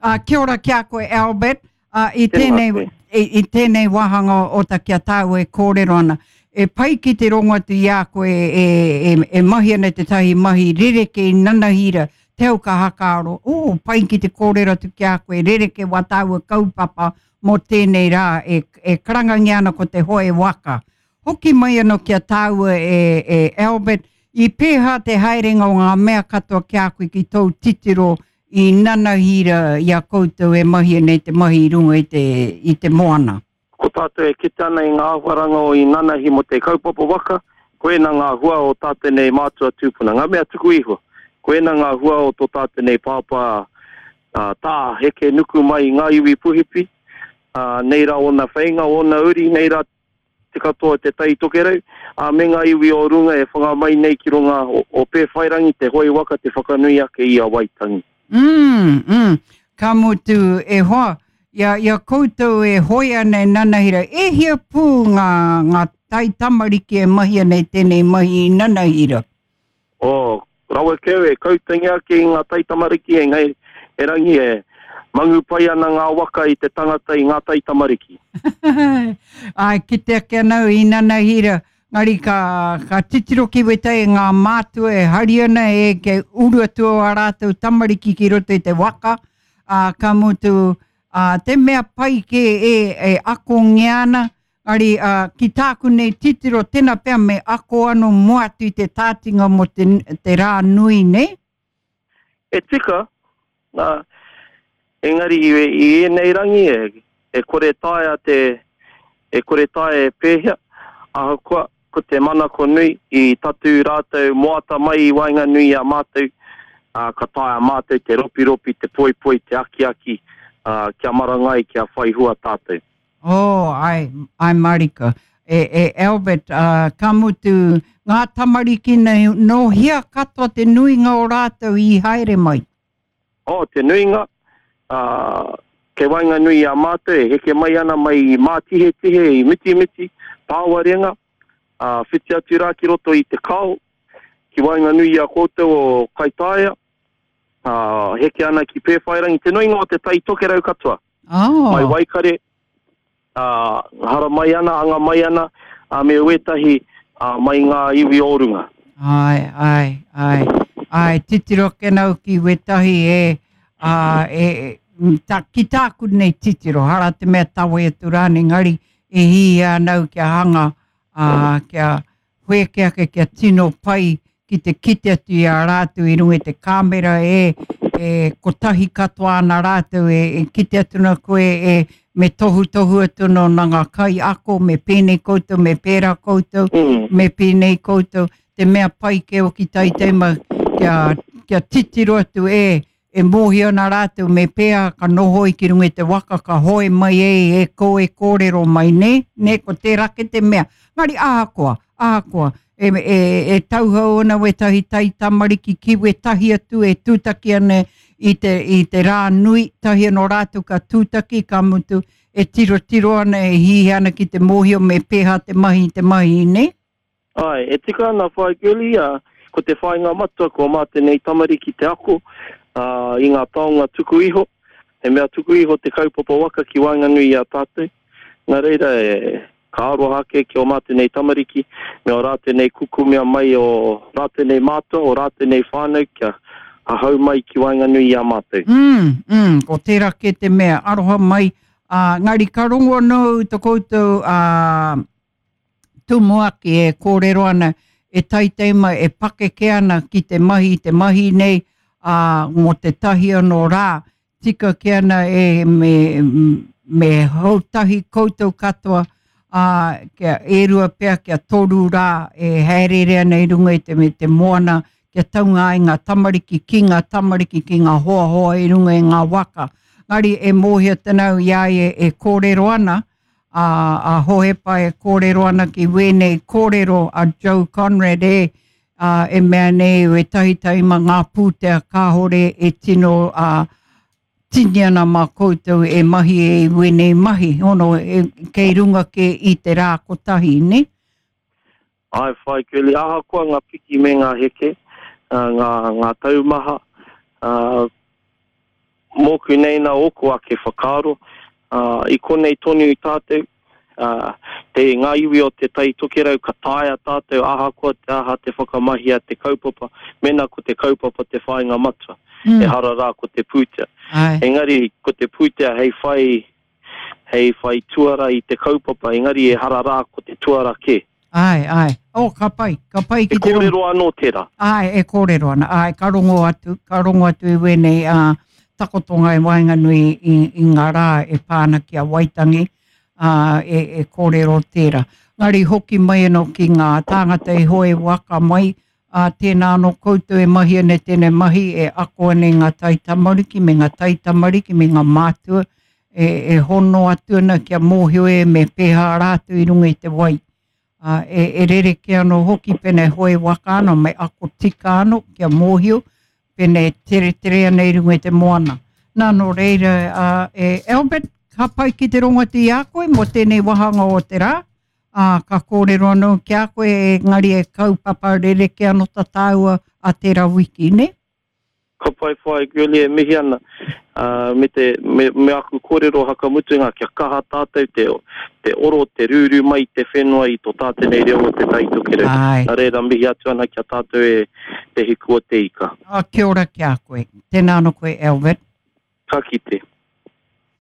Kia ora kia koe Albert. I tēnei wahanga o ta kia tāu e kōrero ana. E pai ki te rongo atu ia koe e mahi ana te tahi mahi rereke nanahira te au ka hakaaro. Pai ki te kōrero atu kia koe rereke wa tāu kaupapa mo tēnei rā e karangangi ana ko te hoe waka. Hoki mai ano kia tāu e Albert, i pēha te haerenga o ngā mea katoa kia koe ki tau titiro I nanahira ia koutou e mahi nei te mahi runga I te moana. Ko tātou e kite ana I ngā waranga o I nanahi mo te kaupapa waka, koe na ngā hua o tātou nei mātua tūpuna. Ngā mea tuku iho, koe na ngā hua o tō tātou nei pāpā tā heke nuku mai ngā iwi puhipi, nei rā ona whainga, ona uri, nei rā te katoa te tai tokerau, me ngā iwi o runga e whanga mai nei ki runga o pē whairangi te hoi waka te whakanui ake I a waitangi. Ka mutu e hoa, ia koutou e hoi ana nanahira, e hia pū ngā tai tamariki e mahi ana tēnei mahi nanahira? Rawa keu e koutangi ake I ngā tai tamariki e ngai e rangi e mangu pai ana ngā waka I te tangata I ngā tai tamariki. Ai, ki te ake anau I nanahira, ngari ka titiro ki wetai ngā mātua e hari ana e ke uru atua a rātou tamariki ki roto I te waka. Ka mutu te mea pai ke e ako ngiana, ngari ki tāku nei titiro tēnā pēr me ako ano moatu I te tātinga mo te rā nui, ne? E tika, engari I nei rangi e kore tae e pēhea, ahakoa, ko te manako nui I tatu rātou moata mai I wainga nui a mātou, ka tae a mātou te ropi, te poi, te aki, kia marangai, kia whai hua tātou. Ai marika. E Albert, ka mutu ngā tamariki no hia katoa te nuinga o rātou I haere mai? Te nuinga, ke wainga nui a mātou, heke mai ana mai mātihe I miti, pāwarenga, whiti atu rā ki roto I te kao, ki wainga nui a koutou o Kaitaia, heke ana ki pēwhairangi, te nuinga o te tai tokerau katoa. Mai waikare, hara mai ana, anga mai ana, me uetahi mai ngā iwi orunga. Ai, titiro ke nau ki wetahi ki tāku nei titiro, hara te mea tawa e turani ngari, e hi nau kia hanga, kia hueke ake kia tino pai ki te kite atu I a rātou I runga te kāmera ko tahi katoa ana rātou e kite atu na koe me tohu atu no ngā kai ako, me pēnei koutou, me pēra koutou, me pēnei koutou, te mea pai ke o ki taiteima kia titiro atu e mohi ana rātou me pēa ka noho I ki runga te waka ka hoe mai e koe kōrero mai ne ko te rake te mea. Ngari ahakoa, e tauhau ana wetahi tai tamariki ki wetahi atu e tūtaki ana I te rā nui, tahi anō rātou ka tūtaki ka mutu e tiro ana e hihi ana ki te mohio me pēha te mahi, ne? Ai, e tika ana whai guli, ko te whainga matua ko mā tenei tamariki te ako, I ngā taonga tuku iho, he mea tuku iho te kaupapa waka ki wainga nui a tātou. Nā reira ka aroha hake ki o mā tenei tamariki, me o rā tenei kuku mea mai o rā tenei mātua, o rā tenei whānau kia hau mai ki wainga nui a mātou. Ko te rake te mea, aroha mai, ngari ka rongo anō to koutou tumuaki e kōrero ana, e taiteima e pakeke ana ki te mahi nei, mo te tahi anō rā, tika ke ana me hautahi koutou katoa, kia erua pēr, kia toru rā, e haerere ana I runga I te moana, kia taunga I ngā tamariki ki ngā hoa I runga I ngā waka. Ngari e mōhia tanau iai e kōrero ana, a hohepa e kōrero ana ki wēnei kōrero a Joe Conrad e mea nei e tahitaima ngā pūtea kāhore e tino tini ana mā koutou e mahi e wēnei mahi, ono kei runga ke I te rā kotahi, ne? Ai, whai kuli ahakoa ngā piki me ngā heke, ngā taumaha, Mōku nei nā oko a ke whakaro. I konei tonu i tātou. Te ngā iwi o te tai tokerau ka tāia tātou ahakoa te aha te whakamahi a te kaupapa. Mena ko te kaupapa te whainga matua. E hara rā ko te pūtea. Engari ko te pūtea hei whai tuara i te kaupapa. Engari e hara rā ko te tuara ke. Ai. Ka pai ki te kōrero anō tērā. E kōrero ana. Ka rongo atu i wenei takotonga e Wainganui i ngā rā e pāna ki a Waitangi, e kōrero tērā. Ngari hoki mai anō ki ngā tāngata e hoe waka mai, tēnā anō koutou e mahi ane tēnei mahi e ako ane ngā taitamariki, me ngā taitamariki, me ngā mātua, e hono atu ana kia mōhioe me pēhā rātu i runga i te wai. E rere ke anō hoki pene hoe waka anō, me ako tika anō kia mōhio, pene tere ana i runga i te moana. Nā no reira, Albert, ka pai ki te rongati i a koe, mo tēnei wahanga o te rā. Ka kōrero anō ki a koe, ngari e kaupapa rere ke anō tataua a tērā wiki, ne? Ka pai whai girlie e mihi ana. Me aku kōrero hakamutunga kia kaha tātou te oro, te rūru mai, te whenua i tō tātenei reo o te taitokerau. Nā reira mihi atu ana kia tātou e te hiku o te ika. Kia ora ki a koe. Tēnā anō koe, Albert. Ka kite.